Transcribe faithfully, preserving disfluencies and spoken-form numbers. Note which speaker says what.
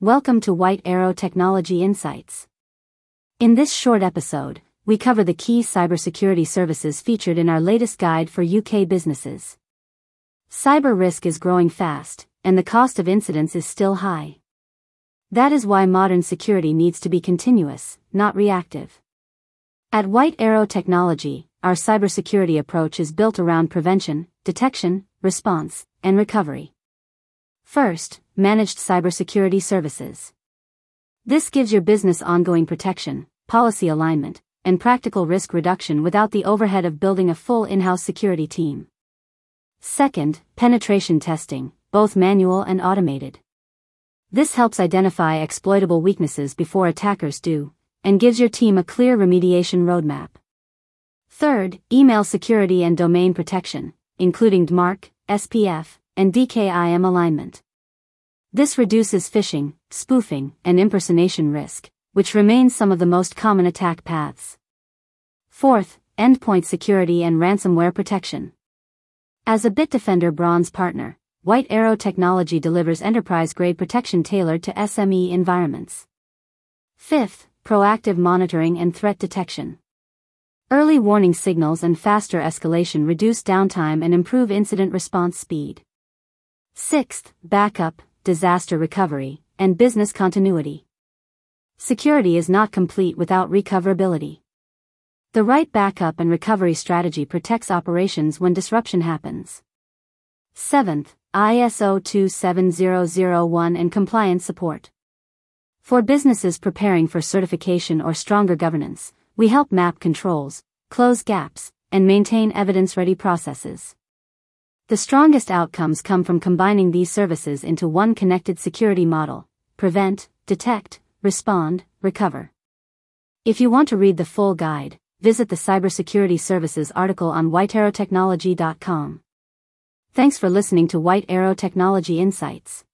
Speaker 1: Welcome to White Arrow Technology Insights. In this short episode, we cover the key cybersecurity services featured in our latest guide for U K businesses. Cyber risk is growing fast, and the cost of incidents is still high. That is why modern security needs to be continuous, not reactive. At White Arrow Technology, our cybersecurity approach is built around prevention, detection, response, and recovery. First, managed cybersecurity services. This gives your business ongoing protection, policy alignment, and practical risk reduction without the overhead of building a full in-house security team. Second, penetration testing, both manual and automated. This helps identify exploitable weaknesses before attackers do, and gives your team a clear remediation roadmap. Third, email security and domain protection, including D M A R C, S P F, and D K I M alignment. This reduces phishing, spoofing, and impersonation risk, which remains some of the most common attack paths. Fourth, endpoint security and ransomware protection. As a Bitdefender Bronze partner, White Arrow Technology delivers enterprise-grade protection tailored to S M E environments. Fifth, proactive monitoring and threat detection. Early warning signals and faster escalation reduce downtime and improve incident response speed. Sixth, backup, disaster recovery, and business continuity. Security is not complete without recoverability. The right backup and recovery strategy protects operations when disruption happens. Seventh, I S O two seven zero zero one and compliance support. For businesses preparing for certification or stronger governance, we help map controls, close gaps, and maintain evidence-ready processes. The strongest outcomes come from combining these services into one connected security model: prevent, detect, respond, recover. If you want to read the full guide, visit the Cybersecurity Services article on white arrow technology dot com. Thanks for listening to White Arrow Technology Insights.